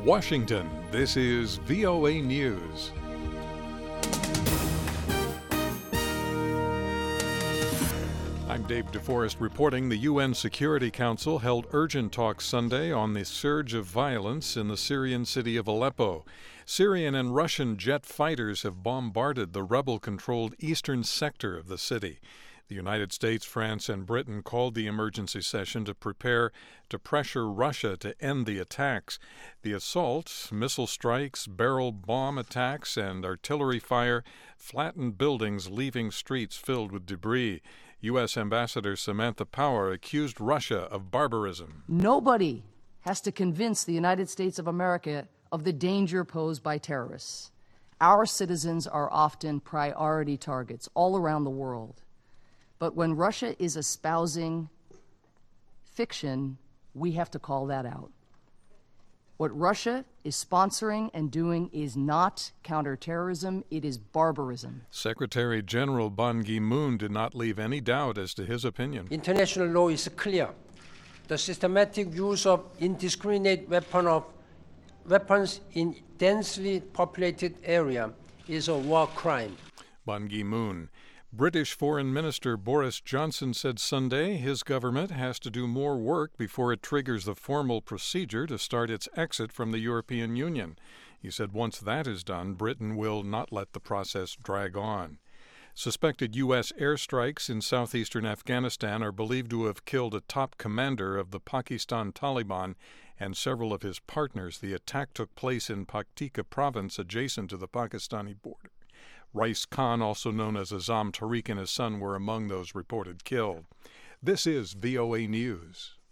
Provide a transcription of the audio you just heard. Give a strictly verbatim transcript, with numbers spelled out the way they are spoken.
Washington, this is V O A News. I'm Dave DeForest reporting. The U N Security Council held urgent talks Sunday on the surge of violence in the Syrian city of Aleppo. Syrian and Russian jet fighters have bombarded the rebel-controlled eastern sector of the city. The United States, France, and Britain called the emergency session to prepare to pressure Russia to end the attacks. The assault, missile strikes, barrel bomb attacks, and artillery fire flattened buildings, leaving streets filled with debris. U S Ambassador Samantha Power accused Russia of barbarism. Nobody has to convince the United States of America of the danger posed by terrorists. Our citizens are often priority targets all around the world. But when Russia is espousing fiction, we have to call that out. What Russia is sponsoring and doing is not counterterrorism, it is barbarism. Secretary General Ban Ki-moon did not leave any doubt as to his opinion. International law is clear. The systematic use of indiscriminate weapon of, weapons in densely populated area is a war crime. Ban Ki-moon. British Foreign Minister Boris Johnson said Sunday his government has to do more work before it triggers the formal procedure to start its exit from the European Union. He said once that is done, Britain will not let the process drag on. Suspected U S airstrikes in southeastern Afghanistan are believed to have killed a top commander of the Pakistan Taliban and several of his partners. The attack took place in Paktika province adjacent to the Pakistani border. Rais Khan, also known as Azam Tariq, and his son were among those reported killed. This is V O A News.